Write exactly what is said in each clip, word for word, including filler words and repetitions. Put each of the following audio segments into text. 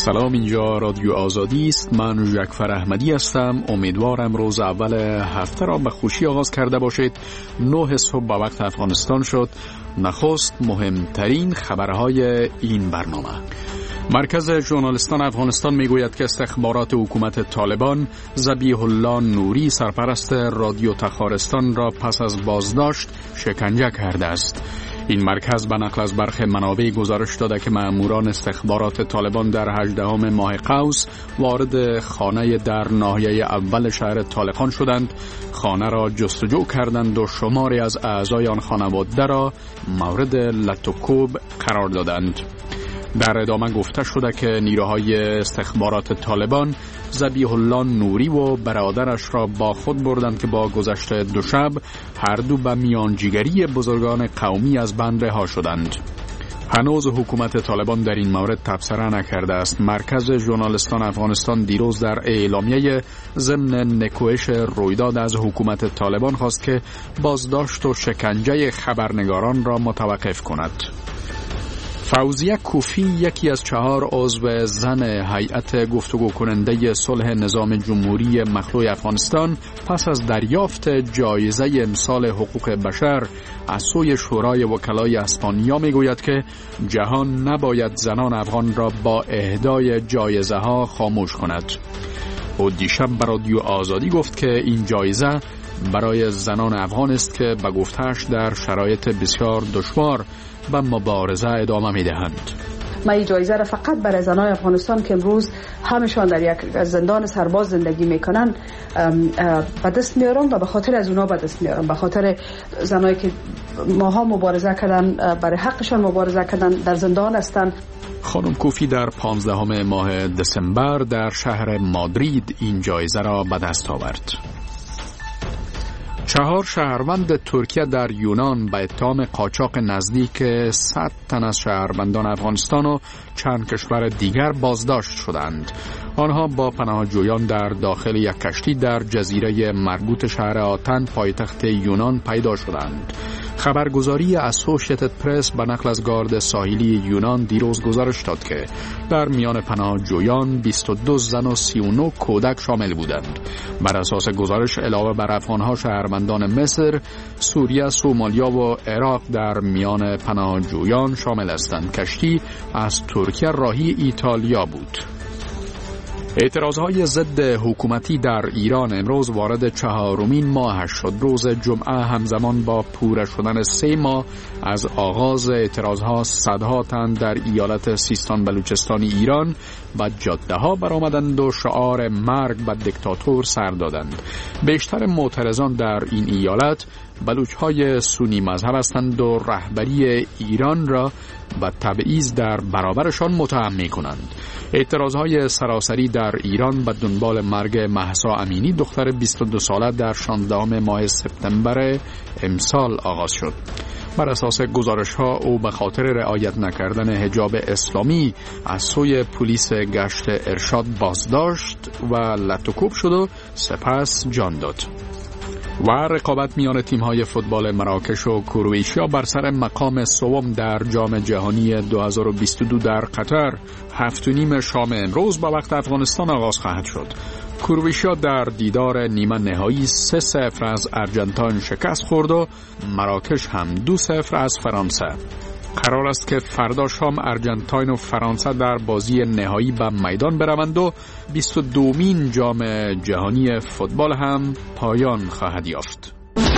سلام، اینجا رادیو آزادی است. من جعفر احمدی هستم. امیدوارم روز اول هفته را به خوشی آغاز کرده باشید. نه صبح به وقت افغانستان شد. نخست مهمترین خبرهای این برنامه. مرکز ژورنالیستان افغانستان میگوید که استخبارات حکومت طالبان ذبیح الله نوری سرپرست رادیو تخارستان را پس از بازداشت شکنجه کرده است. این مرکز به نقل از برخی منابع گزارش داده که مأموران استخبارات طالبان در هجدهم ماه قوس وارد خانه در ناحیه اول شهر طالقان شدند. خانه را جستجو کردند و شماری از اعضای آن خانواده را مورد لطوکوب قرار دادند. در ادامه گفته شده که نیروهای استخبارات طالبان ذبیح الله نوری و برادرش را با خود بردند که با گذشت دو شب هر دو به میانجیگری بزرگان قومی از بند رها شدند. هنوز حکومت طالبان در این مورد تبصره نکرده است. مرکز ژورنالیستان افغانستان دیروز در اعلامیه ضمن نکوهش رویداد از حکومت طالبان خواست که بازداشت و شکنجه خبرنگاران را متوقف کند. فوزیه کوفی، یکی از چهار عضو زن هیئت گفتگو کننده صلح نظام جمهوری مخلوع افغانستان، پس از دریافت جایزه امسال حقوق بشر از سوی شورای وکلای اسپانیا میگوید که جهان نباید زنان افغان را با اهدای جایزه ها خاموش کند. او دیشب به رادیو آزادی گفت که این جایزه برای زنان افغان است که به گفته‌اش در شرایط بسیار دشوار به مبارزه ادامه می‌دهند. ما این جایزه را فقط برای زنان افغانستان که امروز همشان در یک زندان سرباز زندگی میکنن به دست میارم و به خاطر از اونا به دست میارم، به خاطر زنایی که ماها مبارزه کردن، برای حقشان مبارزه کردن، در زندان هستن. خانم کوفی در پانزدهم ماه دسامبر در شهر مادرید این جایزه را به دست آورد. چهار شهروند ترکیه در یونان به اتهام قاچاق نزدیک صد تن از شهروندان افغانستان و چند کشور دیگر بازداشت شدند. آنها با پناهجویان در داخل یک کشتی در جزیره مربوط شهر آتن پایتخت یونان پیدا شدند. خبرگزاری اسوشیتد پرس به نقل از گارد ساحلی یونان دیروز گزارش داد که در میان پناهجویان بیست و دو زن و سی و نه کودک شامل بودند. بر اساس گزارش علاوه بر افغانها شهروندان مصر، سوریه، سومالیا و عراق در میان پناهجویان شامل هستند. کشتی از ترکیه راهی ایتالیا بود. اعتراضهای ضد حکومتی در ایران امروز وارد چهارمین ماهش شد. روز جمعه همزمان با پوره شدن سه ماه از آغاز اعتراضها، صدها تن در ایالت سیستان بلوچستان ایران و جاده ها برآمدند و شعار مرگ به دیکتاتور سر دادند. بیشتر معترضان در این ایالت بلوچ های سنی مذهب هستند و رهبری ایران را و تبعیض در برابرشان متهم می‌کنند. اعتراضهای سراسری در ایران به دنبال مرگ مهسا امینی، دختر بیست و دو ساله، در شانزدهم ماه سپتامبر امسال آغاز شد. بر اساس گزارش‌ها او به خاطر رعایت نکردن حجاب اسلامی از سوی پلیس گشت ارشاد بازداشت و لطوکوب شد و سپس جان داد. و رقابت میان تیم‌های فوتبال مراکش و کرواتیا بر سر مقام سوم در جام جهانی دو هزار و بیست و دو در قطر هفت و نیم شام امروز با وقت افغانستان آغاز خواهد شد. کرواتیا در دیدار نیمه نهایی سه صفر از ارژانتین شکست خورد و مراکش هم دو صفر از فرانسه. قرار است که فردا شام ارژانتین و فرانسه در بازی نهایی به میدان بروند و بیست و دومین جام جهانی فوتبال هم پایان خواهد یافت.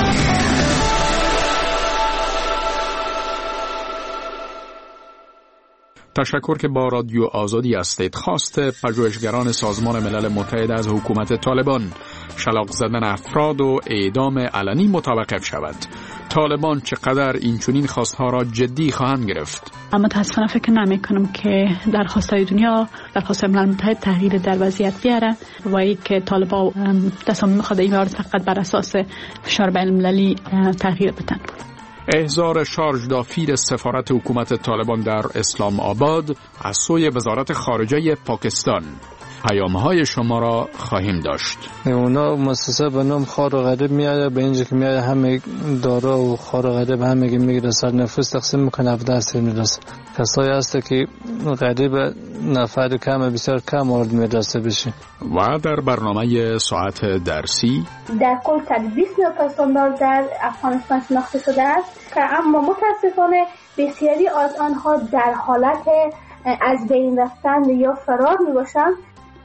تشکر که با رادیو آزادی هستید. خواست پژوهشگران سازمان ملل متحد از حکومت طالبان شلاق زدن افراد و اعدام علنی متوقف شود. طالبان چقدر این چنین خواستها را جدی خواهند گرفت؟ اما متاسفانه فکر نمی کنم که درخواستای دنیا، درخواست ملل متحد تغییر در وضعیت بیاره و ای که طالبان تصمیم خود این مورد فقط بر اساس فشار بین المللی تغییر بدن. احضار شارژ دافیر سفارت حکومت طالبان در اسلام آباد از سوی وزارت خارجه پاکستان. پیام‌های شما را خواهیم داشت. اونا مؤسسه به نام خار و غریب میاد، به اینجا که میاد همه دارا و خار و غریب همه میگیره، سر نفوس تقسیم میکنه، هفده سر میرسه. کسایی هست که غریب نفر کم بسیار کم وارد میرسه بشه. و در برنامه ساعت درسی در کل صد و بیست میلیون پستاندار در افغانستان شناخته شده است که اما متاسفانه بسیاری از آنها در حالت از بین رفتن یا فرار می باشند.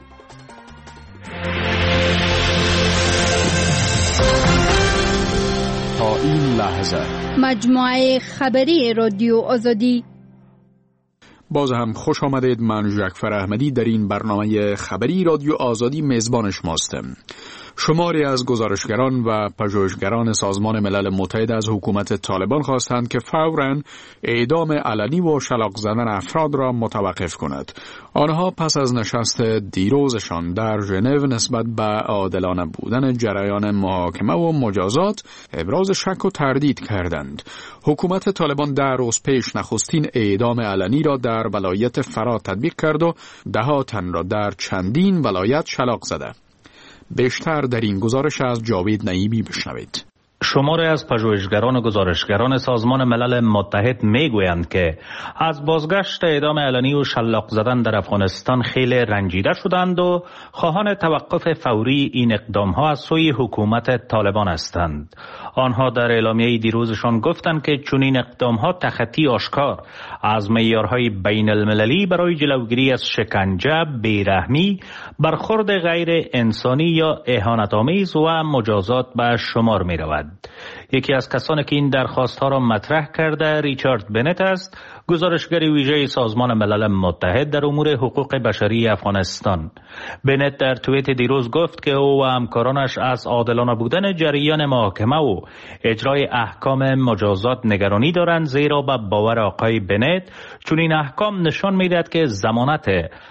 تا این لحظه مجموعه خبری رادیو آزادی. باز هم خوش آمدید. من جعفر احمدی در این برنامه خبری رادیو آزادی میزبان شماستم. شماری از گزارشگران و پژوهشگران سازمان ملل متحد از حکومت طالبان خواستند که فوراً اعدام علنی و شلاق زدن افراد را متوقف کند. آنها پس از نشست دیروزشان در ژنو نسبت به عادلانه بودن جریان محاکمه و مجازات ابراز شک و تردید کردند. حکومت طالبان در روز پیش نخستین اعدام علنی را در ولایت فرات تطبیق کرد و ده ها تن را در چندین ولایت شلاق زده. بیشتر در این گزارش از جاوید نعیمی بشنوید. شماری از پژوهشگران و گزارشگران سازمان ملل متحد میگویند که از بازگشت اعدام علنی و شلاق زدن در افغانستان خیلی رنجیده شدند و خواهان توقف فوری این اقدام ها از سوی حکومت طالبان هستند. آنها در اعلامیه دیروزشان گفتند که چنین اقدام ها تخطی آشکار از معیارهای بین المللی برای جلوگیری از شکنجه، بیرحمی، برخورد غیر انسانی یا اهانت‌آمیز و مجازات به شمار می رود. یکی از کسانی که این درخواست ها را مطرح کرده ریچارد بنت است، گزارشگر ویژه سازمان ملل متحد در امور حقوق بشری افغانستان. بنت در توییت دیروز گفت که او و همکارانش از عادلانه بودن جریان محاکمه و اجرای احکام مجازات نگرانی دارند، زیرا به باور آقای بنت چون این احکام نشان میدهد که ضمانت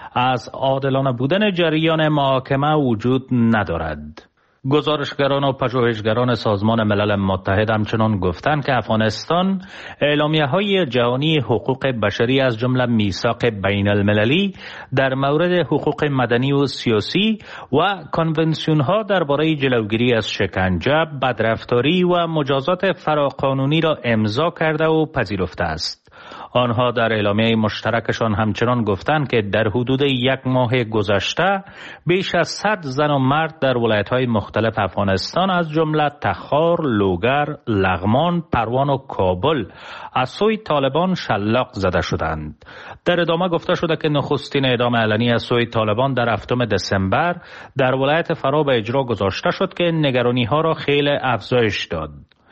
از عادلانه بودن جریان محاکمه وجود ندارد. گزارشگران و پژوهشگران سازمان ملل متحد همچنان گفتند که افغانستان اعلامیه‌های جهانی حقوق بشری از جمله میثاق بین المللی در مورد حقوق مدنی و سیاسی و کنونسیون‌ها درباره جلوگیری از شکنجه، بدرفتاری و مجازات فراقانونی را امضا کرده و پذیرفته است. آنها در اعلامیه مشترکشان همچنان گفتند که در حدود یک ماه گذشته بیش از صد زن و مرد در ولایت‌های مختلف افغانستان از جمله تخار، لوگر، لغمان، پروان و کابل از سوی طالبان شلاق زده شدند. در ادامه گفته شده که نخستین اعدام علنی از سوی طالبان در هفتم دسامبر در ولایت فرا به اجرا گذاشته شد که نگرانی‌ها را خیلی افزایش داد.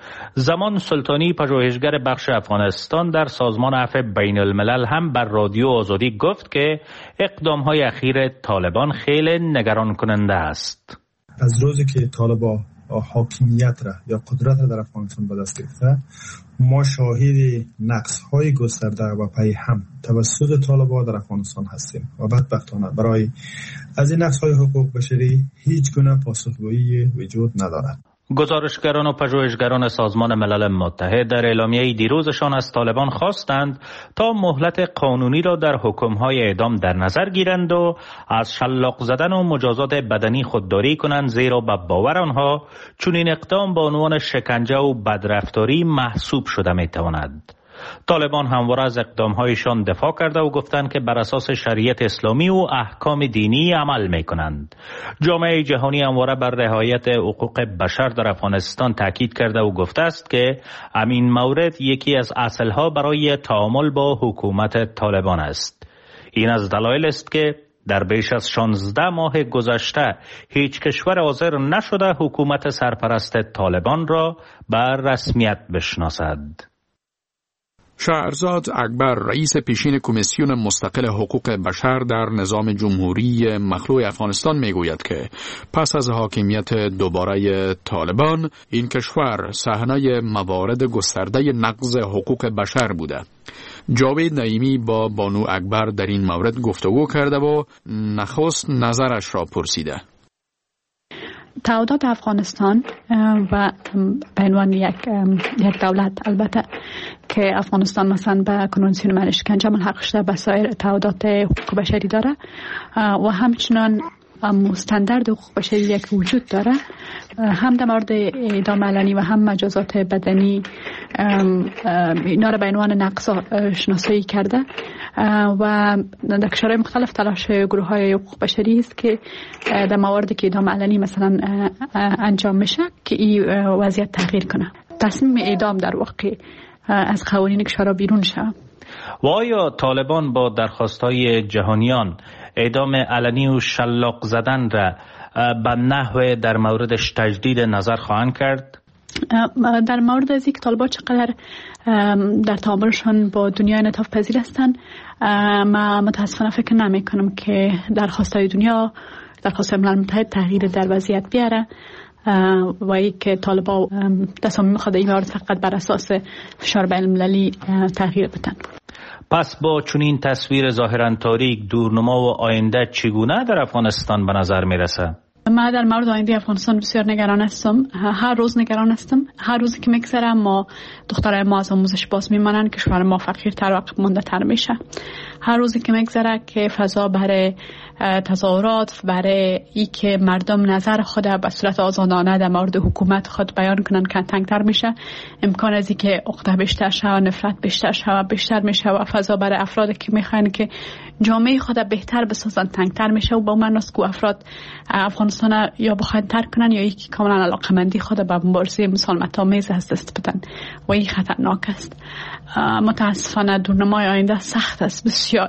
زمان سلطانی پژوهشگر بخش افغانستان در سازمان عفو بین الملل هم بر رادیو آزادی گفت که اقدام‌های اخیر طالبان خیلی نگران کننده است. از روزی که طالبان حاکمیت را یا قدرت را در افغانستان به دست گرفته، ما شاهد نقص‌های گسترده و پیهم توسط طالبان در افغانستان هستیم و بدبختانه برای از این نقص‌های حقوق بشری هیچ گونه پاسخگویی وجود ندارد. گزارشگران و پژوهشگران سازمان ملل متحد در اعلامیه دیروزشان از طالبان خواستند تا مهلت قانونی را در حکم‌های اعدام در نظر گیرند و از شلاق زدن و مجازات بدنی خودداری کنند، زیرا به باور آنها چنین اقدام به عنوان شکنجه و بدرفتاری محسوب شده می‌تواند. طالبان همواره از اقدام‌هایشان دفاع کرده و گفتند که بر اساس شریعت اسلامی و احکام دینی عمل می‌کنند. جامعه جهانی همواره بر رعایت حقوق بشر در افغانستان تاکید کرده و گفته است که همین مورد یکی از اصل‌ها برای تعامل با حکومت طالبان است. این از دلایل است که در بیش از شانزده ماه گذشته هیچ کشور حاضر نشده حکومت سرپرست طالبان را بر رسمیت بشناسد. شهرزاد اکبر، رئیس پیشین کمیسیون مستقل حقوق بشر در نظام جمهوری مخلوع افغانستان میگوید که پس از حاکمیت دوباره طالبان این کشور صحنه موارد گسترده نقض حقوق بشر بوده. جاوید نعیمی با بانو اکبر در این مورد گفتگو کرده و نخست نظرش را پرسیده. تعهدات افغانستان و به عنوان یک یک دولت البته که افغانستان مثلا به کنوانسیون من اشکنجه ملحق شده به سایر تعهدات حقوق بشری داره و همچنان مستندرد حقوق بشری که وجود داره، هم در مورد اعدام علنی و هم مجازات بدنی اینا را به عنوان نقض شناسایی کرده و در کشورهای مختلف تلاش گروه های حقوق بشری است که در مواردی که اعدام علنی مثلا انجام میشه که این وضعیت تغییر کنه. تصمیم اعدام در واقع از قوانین کشورها بیرون شود. و آیا طالبان با درخواست‌های جهانیان اعدام علنی و شلاق زدن را به نحو در موردش تجدید نظر خواهند کرد؟ در مورد از اینکه طالبان چقدر در تعاملشان با دنیا انعطاف پذیر هستند، من متاسفانه فکر نمی کنم که درخواست‌های دنیا، درخواست ملل متحد تغییر در وضعیت بیاره و اینکه طالبان تصمیم خود این فقط بر اساس فشار بین المللی تغییر بدن. پس با چنین تصویر ظاهراً تاریک، دورنما و آینده چگونه در افغانستان به نظر میرسه؟ من در مورد آینده افغانستان بسیار نگران هستم. هر روز نگران هستم. هر روزی که میگذره ما دخترای ما از آموزش باز میمانن، کشور ما فقیرتر و عقب مانده تر میشه. هر روزی که میگذره که فضا برای تظاهرات، برای ای که مردم نظر خود به صورت آزادانه در مورد حکومت خود بیان کنن که تنگتر میشه، امکان از این که عقده بیشتر شود، نفرت بیشتر شود، بیشتر میشه و فضا برای افرادی که میخواین که جامعه خود بهتر بسازن تنگتر میشه و با من است که افراد افغانستان یا بخواین ترک کنن یا یکی کاملا علاقمندی خود به مبارزه مسالمت آمیز از دست بدن و این خطرناک است. متاسفانه دورنمای آینده سخت است بسیار.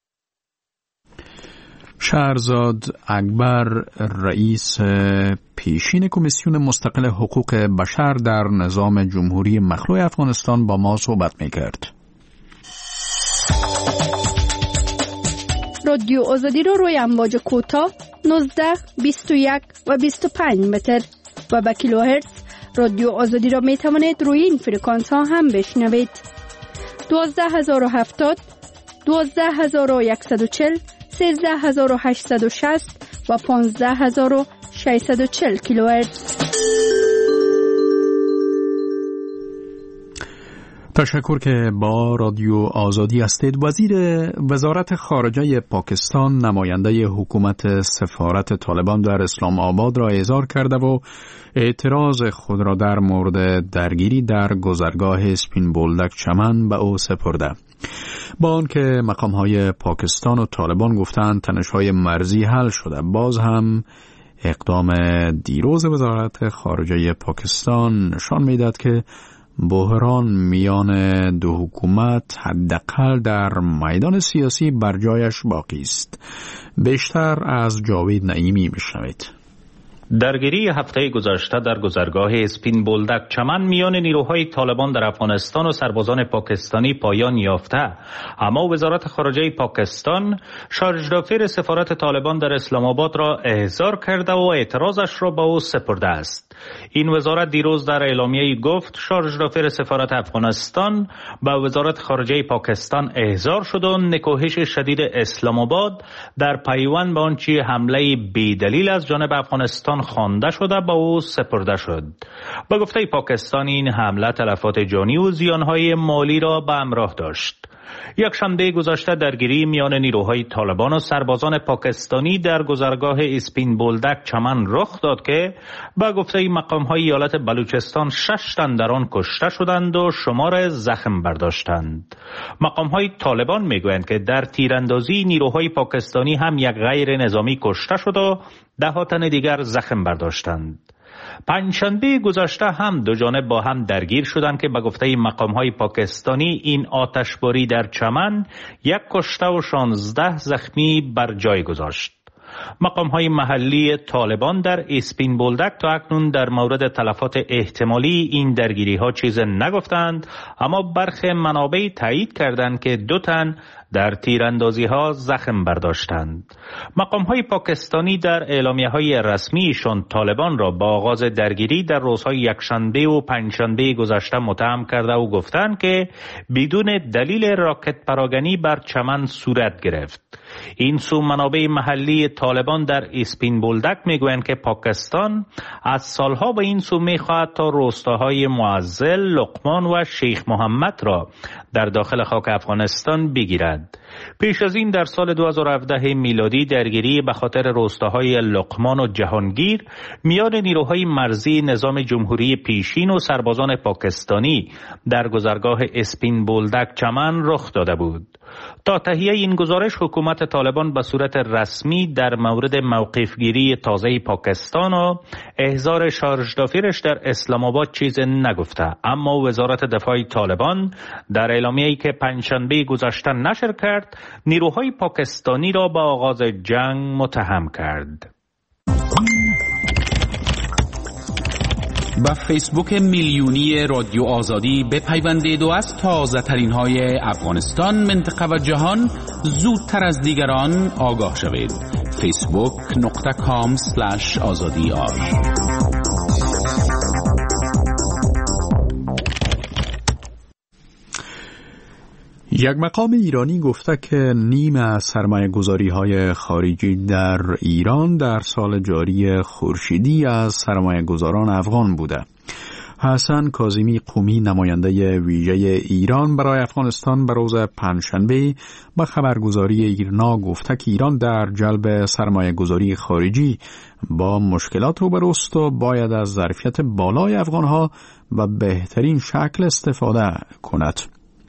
شهرزاد اکبر، رئیس پیشین کمیسیون مستقل حقوق بشر در نظام جمهوری مخلوع افغانستان با ما صحبت می‌کرد. رادیو آزادی رو روی امواج کوتاه نوزده، بیست و یک و بیست و پنج متر و با کیلوهرتز رادیو آزادی را می توانید روی این فرکانس ها هم بشنوید. دوازده هزار و هفتاد، دوازده هزار و صد و چهل، سیزده هزار و هشتصد و شصت و پانزده هزار و ششصد و چهل کیلوهرتز. تشکر که با رادیو آزادی هستید. وزیر وزارت خارجه پاکستان نماینده حکومت سفارت طالبان در اسلام آباد را احضار کرده و اعتراض خود را در مورد درگیری در گذرگاه اسپین بولدک چمن به او سپرده. با آنکه مقام‌های پاکستان و طالبان گفتند تنش‌های مرزی حل شده، باز هم اقدام دیروز وزارت خارجه پاکستان نشان می‌دهد که بحران میان دو حکومت حداقل در میدان سیاسی بر جایش باقی است. بیشتر از جاوید نعیمی میشنوید. درگیری هفته گذشته در گذرگاه اسپین بولدک چمن میان نیروهای طالبان در افغانستان و سربازان پاکستانی پایان یافته، اما وزارت خارجه پاکستان شارژدافیر سفارت طالبان در اسلام آباد را احضار کرده و اعتراضش را به او سپرده است. این وزارت دیروز در اعلامیه‌ای گفت شارژدافیر سفارت افغانستان به وزارت خارجه پاکستان احضار شد و نکوهش شدید اسلام آباد در پیوند به آنچه حمله بی‌دلیل از جانب افغانستان خوانده شده با او سپرده شد. با گفته پاکستان این حمله تلفات جانی و زیانهای مالی را به همراه داشت. یک شنبه گذشته درگیری میان نیروهای طالبان و سربازان پاکستانی در گذرگاه اسپین بولدک چمن رخ داد که با گفته مقام‌های ایالت بلوچستان شش تن در آن کشته شدند و شمار زخم برداشتند. مقام‌های طالبان میگویند که در تیراندازی نیروهای پاکستانی هم یک غیر نظامی کشته شد و ده ها تن دیگر زخم برداشتند. پنجشنبه گذشته هم دو جانب با هم درگیر شدند که به گفته مقام‌های پاکستانی این آتشباری در چمن یک کشته و شانزده زخمی بر جای گذاشت. مقام‌های محلی طالبان در اسپین بولدک تا اکنون در مورد تلفات احتمالی این درگیری‌ها چیز نگفتند، اما برخی منابع تایید کردند که دو تن در تیراندازی‌ها زخم برداشتند. مقام‌های پاکستانی در اعلامیه‌های رسمیشان طالبان را با آغاز درگیری در روزهای یکشنبه و پنجشنبه گذشته متهم کرده و گفتند که بدون دلیل راکت پراگنی بر چمن صورت گرفت. این سو منابع محلی طالبان در اسپین بولدک میگویند که پاکستان از سالها به این سو میخواهد تا روستاهای معزل، لقمان و شیخ محمد را در داخل خاک افغانستان بگیرد. می‌آید. پیش از این در سال دو هزار و هفده میلادی درگیری به خاطر روستاهای لقمان و جهانگیر میان نیروهای مرزی نظام جمهوری پیشین و سربازان پاکستانی در گذرگاه اسپین بولدک چمن رخ داده بود. تا تهیه این گزارش حکومت طالبان به صورت رسمی در مورد موقفگیری تازه پاکستان و احضار شارژدافیرش در اسلام آباد چیز نگفته، اما وزارت دفاع طالبان در اعلامیه‌ای که پنجشنبه گذشته نشر کرد نیروهای پاکستانی را به آغاز جنگ متهم کرد. با فیسبوک میلیونی رادیو آزادی بپیوندید و از تازه ترین های افغانستان، منطقه و جهان زودتر از دیگران آگاه شوید. فیسبوک نقطه کام سلش آزادی آر. یک مقام ایرانی گفته که نیم از سرمایه گذاری های خارجی در ایران در سال جاری خورشیدی از سرمایه گذاران افغان بوده. حسن کاظمی قمی، نماینده ویژه ایران برای افغانستان، به روز پنجشنبه به خبرگزاری ایرنا گفته که ایران در جلب سرمایه گذاری خارجی با مشکلات روبروست و باید از ظرفیت بالای افغانها و بهترین شکل استفاده کند.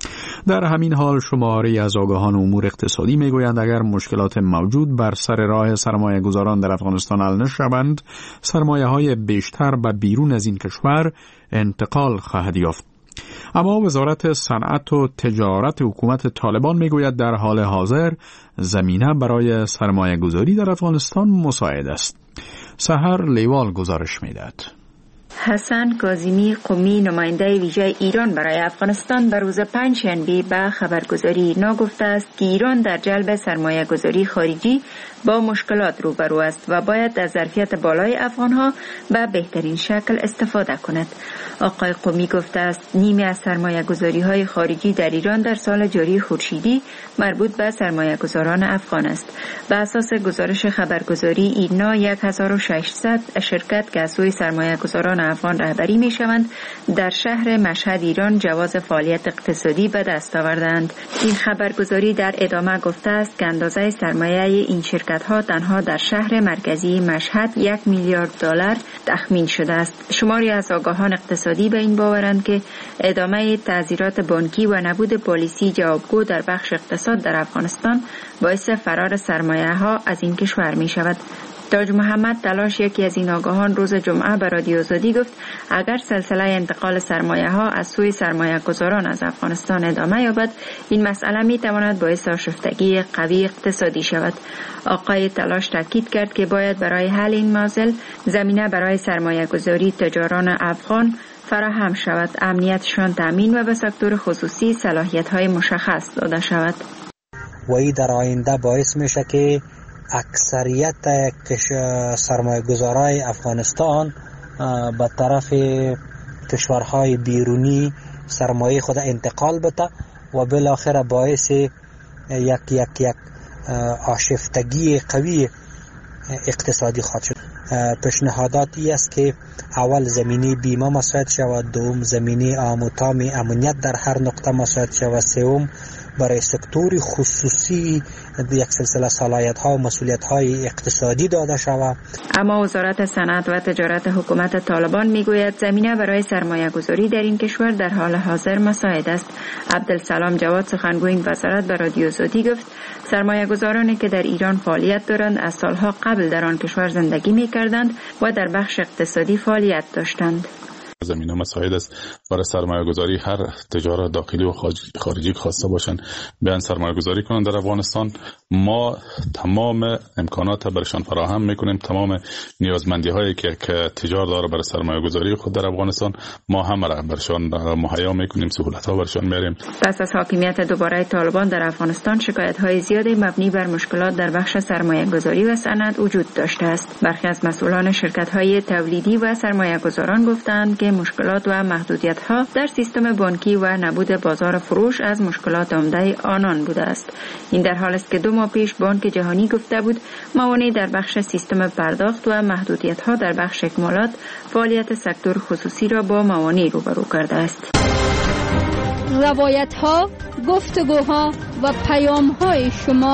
در همین حال شماری از آگاهان امور اقتصادی میگویند اگر مشکلات موجود بر سر راه سرمایه گذاران در افغانستان حل نشوند، سرمایه های بیشتر به بیرون از این کشور انتقال خواهد یافت. اما وزارت صنعت و تجارت حکومت طالبان میگوید در حال حاضر زمینه برای سرمایه گذاری در افغانستان مساعد است. سحر لیوال گزارش میدهد. حسن کاظمی قمی، نماینده ویژه ایران برای افغانستان، به روز پنجشنبه به خبرگزاری ایرنا گفته است که ایران در جلب سرمایه گذاری خارجی با مشکلات روبرو است و باید از ظرفیت بالای افغانها به بهترین شکل استفاده کند. آقای قمی گفته است نیمی از سرمایه گذاری های خارجی در ایران در سال جاری خورشیدی مربوط به سرمایه گذاران افغان است. به اساس گزارش خبرگزاری ایرنا یک هزار و ششصد شرکت که از سوی سرمایه گذاران افغان رهبری می شوند در شهر مشهد ایران جواز فعالیت اقتصادی به دست آوردند. این خبرگزاری در ادامه گفته است که اندازه سرمایه این شرکت ها تنها در شهر مرکزی مشهد یک میلیارد دلار تخمین شده است. شماری از آگاهان اقتصادی به این باورند که ادامه تعزیرات بانکی و نبود پالیسی جوابگو در بخش اقتصاد در افغانستان باعث فرار سرمایه ها از این کشور می شود. تاج محمد تلاش، یکی از این آگاهان، روز جمعه به رادیو آزادی گفت اگر سلسله انتقال سرمایه ها از سوی سرمایه گذاران از افغانستان ادامه یابد، این مسئله می تواند باعث آشفتگی قوی اقتصادی شود. آقای تلاش تاکید کرد که باید برای حل این معضل زمینه برای سرمایه گذاری تجاران افغان فراهم شود، امنیتشان تامین و به سکتور خصوصی صلاحیت های مشخص داده شود. و این در آینده باعث میشه که اکثریت سرمایه گذارای افغانستان به طرف کشورهای بیرونی سرمایه خود انتقال بده و بالاخره باعث یک یک یک آشفتگی قوی اقتصادی خواهد شد. پیشنهاداتی است که اول زمینی بیمه مساعد شود، دوم زمینی آمن و تام امنیت در هر نقطه مساعد شود، سوم برای سکتور خصوصی یک سلسله صلاحیت ها و مسئولیت های اقتصادی داده شود. اما وزارت صنعت و تجارت حکومت طالبان میگوید زمینه برای سرمایه گذاری در این کشور در حال حاضر مساعد است. عبدالسلام جواد، سخنگوی این وزارت، به رادیو آزادی گفت سرمایه گذارانی که در ایران فعالیت دارند از سالها قبل در آن کشور زندگی میکردند و در بخش اقتصادی فعالیت داشتند. زمینه مساعد است برای سرمایه گذاری. هر تجارت داخلی و خارجی خواسته باشن بیان سرمایه گذاری کنند در افغانستان. ما تمام امکانات برشان فراهم میکنیم، تمام نیازمندی هایی که تجار داره برای سرمایه گذاری خود در افغانستان ما هم را برشان مهیا میکنیم، سهولت ها برشان میاریم. پس از حاکمیت دوباره طالبان در افغانستان شکایت های زیادی مبنی بر مشکلات در بخش سرمایه گذاری و صنعت وجود داشته است. برخی از مسئولان شرکت های تولیدی و سرمایه گذاران گفتند که مشکلات و محدودیت‌ها در سیستم بانکی و نبود بازار فروش از مشکلات عمده آنان بوده است. این در حالی است که دو ماه پیش بانک جهانی گفته بود موانع در بخش سیستم پرداخت و محدودیت‌ها در بخش اکمالات فعالیت سکتور خصوصی را با موانع روبرو کرده است. روایت‌ها، گفتگوها و پیام های شما.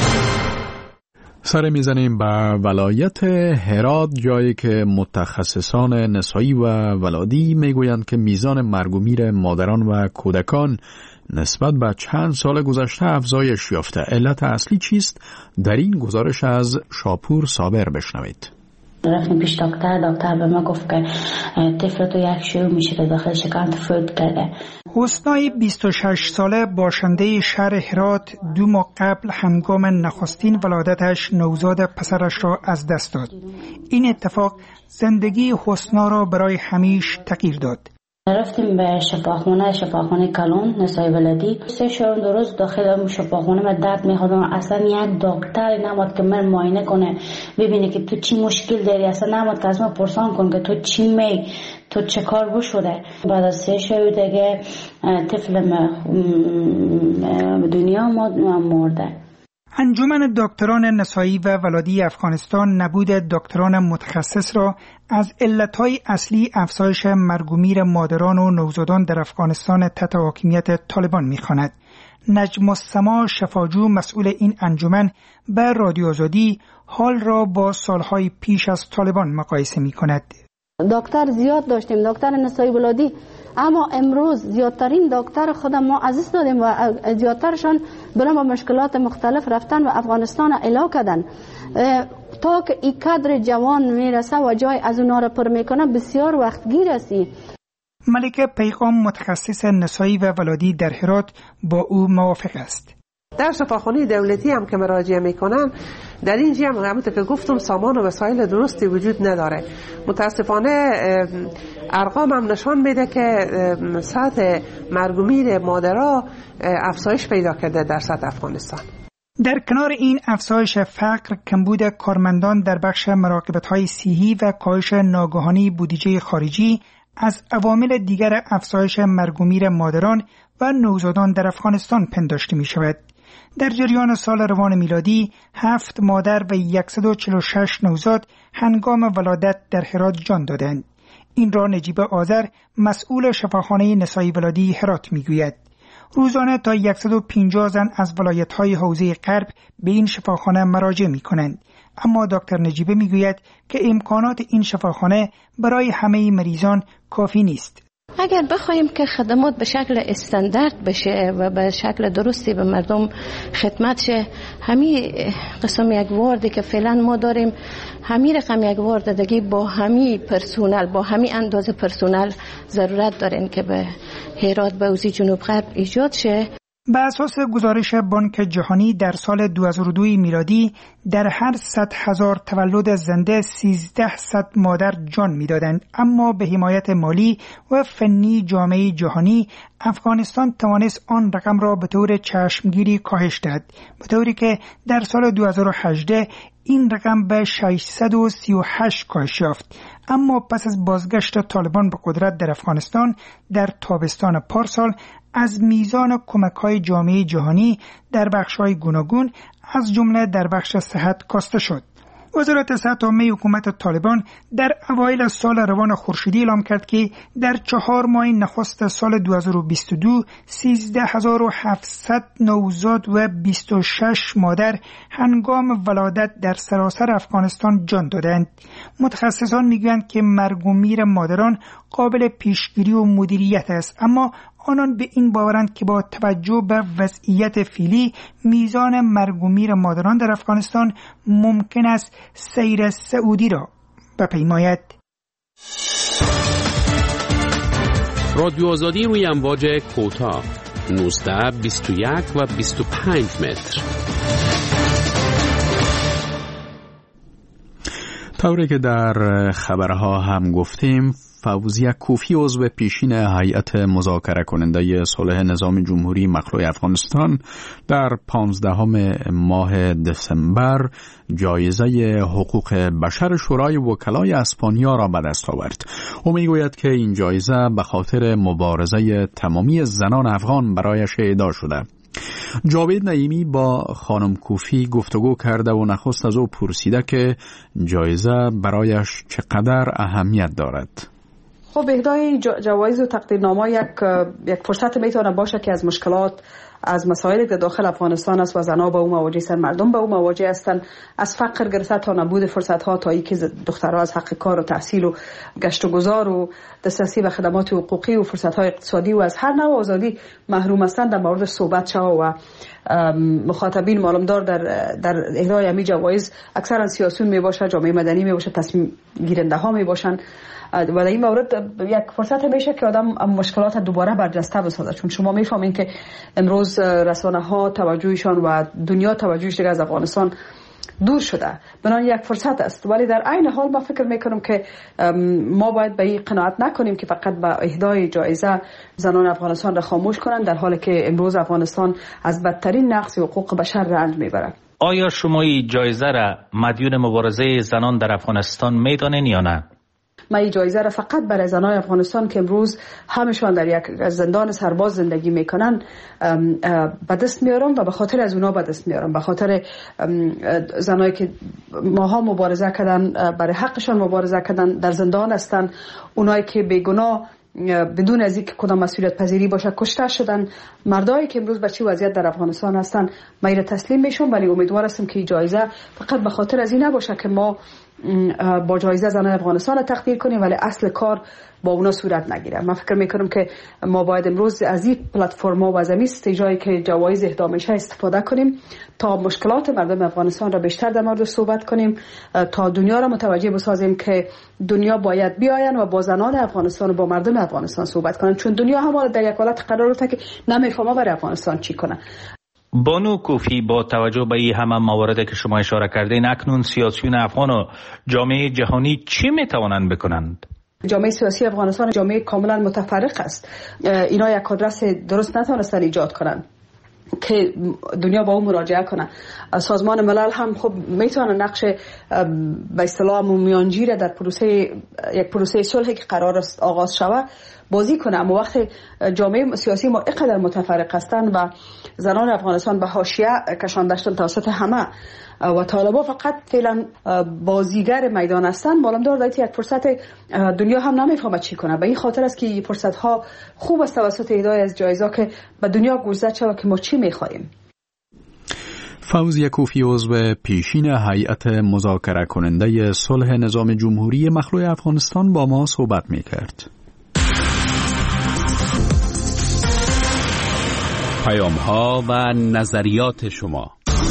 سر میزنیم به ولایت هرات، جایی که متخصصان نسایی و ولادی میگویند که میزان مرگ و میر مادران و کودکان نسبت به چند سال گذشته افزایش یافته. علت اصلی چیست؟ در این گزارش از شاپور صابر بشنوید. رفتیم پیش دکتر، دکتر به ما گفت که طفل تو یک شیوع میشه داخل شکم فوت کرده. حسنای بیست و شش ساله باشنده شهر هرات دو ماه قبل هنگام نخستین ولادتش نوزاد پسرش را از دست داد. این اتفاق زندگی حسنا را برای همیشه تغییر داد. رفتیم به شفاخانه شفاخانه کلون نسای ولادی. سه شب دو روز داخل شفاخانه من درد می‌خوردم. اصلا یک دکتر نمود که من معاینه کنه ببینه که تو چی مشکل داری. اصلا نمود که از من پرسان کن که تو چی می تو چه کار بشوره. بعد از سه شب دیگه طفلم دنیا مرده. انجمن دکتران نسایی و ولادی افغانستان نبود دکتران متخصص را از علتهای اصلی افزایش مرگ و میر مادران و نوزادان در افغانستان تحت حاکمیت طالبان می‌خواند. نجم السما شفاجو مسئول این انجمن به رادیو آزادی حال را با سالهای پیش از طالبان مقایسه می‌کند. دکتر زیاد داشتیم، دکتر نسایی ولادی، اما امروز زیادترین دکتر خودم ما عزیز دادیم و زیادترشان برای با مشکلات مختلف رفتن و افغانستان اعلا کردن. تا که این کادر جوان میرسه و جای از اونا را پر میکنه بسیار وقت گیر است. ملکه پیغام متخصص نسایی و ولادی در هرات با او موافق است. در شفاخانه دولتی هم که مراجعه میکنن در این جای هم همونطور که گفتم سامان و وسایل درستی وجود نداره. متاسفانه ارقام هم نشان میده که سطح مرگ و میر مادرها افزایش پیدا کرده در سطح افغانستان. در کنار این افزایش فقر، کمبود کارمندان در بخش مراقبت‌های صحی و کاهش ناگهانی بودجه خارجی از عوامل دیگر افزایش مرگ و میر مادران و نوزادان در افغانستان پنداشته می شود. در جریان سال روان میلادی هفت مادر و صد و چهل و شش نوزاد هنگام ولادت در هرات جان دادند. این را نجیب آذر مسئول شفاخانه نسایی ولادی هرات می گوید. روزانه تا صد و پنجاه زن از ولایت‌های حوزه غرب به این شفاخانه مراجعه می کنند. اما دکتر نجیبه می گوید که امکانات این شفاخانه برای همه مریضان کافی نیست. اگر بخوایم که خدمات به شکل استاندارد بشه و به شکل درستی به مردم خدمت شه، همین قسم یک واردی که فعلا ما داریم، همین رقم یک وارد دیگه با همین پرسونل با همین اندازه پرسونل ضرورت دارین که به هرات به اوزی جنوب غرب ایجاد شه. به اساس گزارش بانک جهانی در سال دو هزار و دو میلادی در هر صد هزار تولد زنده سیزده صد مادر جان میدادند، اما به حمایت مالی و فنی جامعه جهانی افغانستان توانست آن رقم را به طور چشمگیری کاهش دهد، به طوری که در سال دو هزار و هجده این رقم به ششصد و سی و هشت کاهش یافت. اما پس از بازگشت طالبان به قدرت در افغانستان در تابستان پارسال از میزان کمک‌های جامعه جهانی در بخش‌های گوناگون از جمله در بخش صحت کاسته شد. وزارت صحت عامه حکومت طالبان در اوایل سال روان خورشیدی اعلام کرد که در چهار ماه نخست سال دو هزار و بیست و دو سیزده هزار و هفتصد نوزاد و بیست و شش مادر هنگام ولادت در سراسر افغانستان جان دادند. متخصصان میگویند که مرگ و میر مادران قابل پیشگیری و مدیریت است، اما آنان به این باورند که با توجه به وضعیت فعلی میزان مرگ و میر مادران در افغانستان ممکن است سیر سعودی را بپیماید. رادیو آزادی روی امواج کوتاه نوزده بیست و یک و بیست و پنج متر. طوری که در خبرها هم گفتیم، فوزیه کوفی عضو پیشین هیئت مذاکره کننده صلح نظام جمهوری مخلوع افغانستان در پانزدهم ماه دسامبر جایزه حقوق بشر شورای وکلای اسپانیا را به دست آورد. او میگوید که این جایزه به خاطر مبارزه تمامی زنان افغان برایش اهدا شده. جاوید نعیمی با خانم کوفی گفتگو کرده و نخست از او پرسیده که جایزه برایش چقدر اهمیت دارد. خب اهدای جوایز و تقدیرنامه یک یک فرصت میتونه باشه که از مشکلات، از مسائلی که داخل افغانستان است و زنان به اون مواجه هستند، مردم به اون مواجه هستند، از فقر گرفته تا نبود فرصت ها تا اینکه دخترها از حق کار و تحصیل و گشت و گذار و دسترسی به خدمات حقوقی و فرصت های اقتصادی و از هر نوع آزادی محروم هستند در مورد صحبت شود و مخاطبین معلومدار در در اهدای همین جوایز اکثرا سیاسیون می باشه، جامعه مدنی می باشه، تصمیم گیرنده ها می باشن و در این مورد یک فرصت میشه که آدم مشکلات دوباره برجسته بسازه. چون شما میفهمین که امروز رسانه ها توجهشان و دنیا توجهش دیگه از افغانستان دور شده، بنان یک فرصت است. ولی در عین حال ما فکر میکنم که ما باید به این قناعت نکنیم که فقط به اهدای جایزه زنان افغانستان را خاموش کنند، در حالی که امروز افغانستان از بدترین نقض حقوق بشر رنج میبرد. آیا شما این جایزه را مدیون مبارزه زنان در افغانستان میدانین یا نه؟ ما این جایزه را فقط برای زنان افغانستان که امروز همشان در یک زندان سرباز زندگی میکنن به دست میارم و به خاطر از اونا به دست میارم، به خاطر زنایی که ماها مبارزه کردن، برای حقشان مبارزه کردن، در زندان هستن، اونایی که بیگناه بدون از اینکه کدام مسئولیت پذیری باشه کشته شدن، مردایی که امروز به چه وضعیت در افغانستان هستن، ما ایره تسلیم میشم. ولی امیدوار هستم که این جایزه فقط به خاطر از این نباشه که ما با جایزه زنان افغانستان تقدیر کنیم ولی اصل کار با اونا صورت نگیره. من فکر میکنم که ما باید امروز از این پلتفرما و از این استیجایی که جوایز اهدا میشه استفاده کنیم تا مشکلات مردم افغانستان را بیشتر در مورد صحبت کنیم، تا دنیا را متوجه بسازیم که دنیا باید بیاین و با زنان افغانستان و با مردم افغانستان صحبت کنن، چون دنیا هم در یک حالت قرار گرفته که نمیفهمه برای افغانستان چی کنه. بانو کوفی، با توجه به این همه مواردی که شما اشاره کردین، اکنون سیاسیون افغان و جامعه جهانی چی میتوانند بکنند؟ جامعه سیاسی افغانستان جامعه کاملا متفرق است. اینا یک آدرس درست نتونستن ایجاد کنن که دنیا با اون مراجعه کنه. سازمان ملل هم خب میتونه نقش به اصطلاح میانجی را در پروسه یک پروسه صلحی که قرار است آغاز شود بازی کنه، اما وقتی جامعه سیاسی ما اینقدر متفرق هستند و زنان افغانستان به حاشیه کشانده شدن توسط همه و طالبان فقط فعلا بازیگر میدان هستند، معلوم داره یک فرصت دنیا هم نمیفهمه چی کنه. به این خاطر است که فرصت ها خوب است توسط اهدای از جایزه که به دنیا گوشزد شود که ما چی میخواهیم. فوزیه کوفی، عضو پیشین هیئت مذاکره کننده صلح نظام جمهوری مخلوع افغانستان، با ما صحبت میکرد. پیام ها و نظریات شما.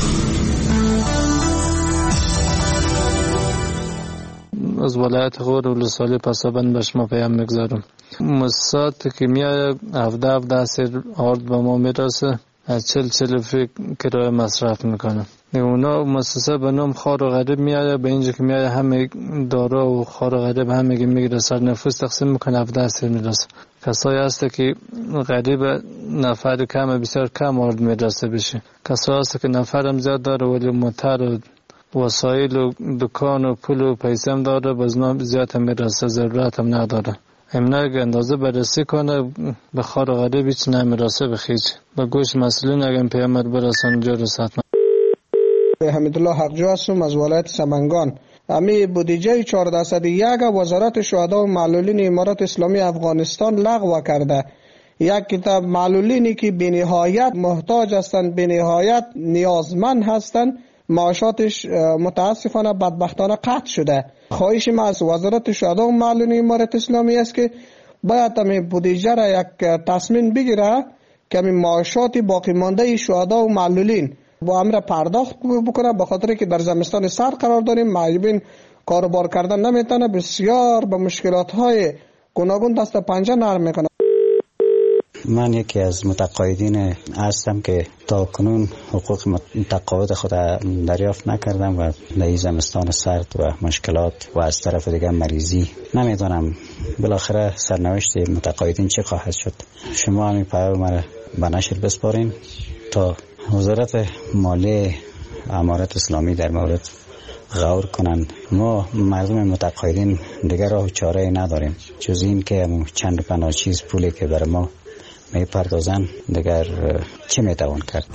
از ولایت غور ولسوالی پسابند به شما پیام میگذارم. موسسات که میاد هفده هفده سر آرد به ما میرسه، از چل چل فکر کرایه مصرف میکنه. اونا مؤسسه به نام خار و غریب میاد، به اینجا که میاد همه دارا و خار و غریب همه میگیره سر نفوس تقسیم میکنه، هفده سر میرسه. کسایی هست که غریب نفر کم بسیار کم آرد میرسه بشه، کسایی هست که نفرم زیاد داره ولی موتر و وسایل و دکان و پول و پیسه هم داره، بازم زیاد هم میرسه، ضرورت هم نداره. امنا اگه اندازه بررسی کنه به خار و غریب هیچ نمیرسه به خیچ. به گوش مسئولین اگه پیامد برسن اونجا رسد. حمیدالله حقجو هستم از ولایت سمنگان. امی بودجه چهارده درصد یک وزارت شهدا و معلولین امارات اسلامی افغانستان لغو کرده. یک کتاب معلولینی که بنهایت محتاج هستند، بنهایت نیازمند هستند، معاشاتش متاسفانه بدبختانه قطع شده. خواهش ما از وزارت شهدا و معلولین امارات اسلامی است که باید امی بودجه را یک تصمیم بگیره که امی معاشات باقی مانده شهدا و معلولین با امر پرداخت بکنه، به خاطر که در زمستان سر قرار داریم، معیبین کاروبار کردن نمیتونه، بسیار به مشکلات های گوناگون دست پنجه نرم میکنه. من یکی از متقاعدین هستم که تا کنون حقوق متقاعد خود دریافت نکردم و در این زمستان سرد و مشکلات و از طرف دیگه مریضی نمیدونم بالاخره سرنوشت متقاعدین چه خواهد شد. شما همین پیام مرا به نشر بسپارین تا وزارت مالی امارات اسلامی در مورد غور کنند. ما مردم متقاعدین دیگر راه و چاره نداریم جز این که چند پناه چیز پولی که بر ما میپردازن دیگر چه میتوان کرد.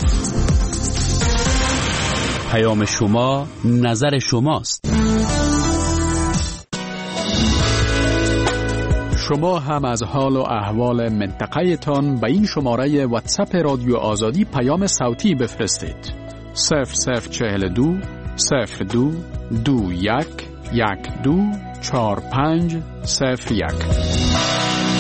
پیام شما نظر شماست. شما هم از حال و احوال منطقه تان به این شماره واتساپ رادیو آزادی پیام صوتی بفرستید. صفر صفر چهل دو صفر دو دو یک یک دو چهار پنج صفر یک.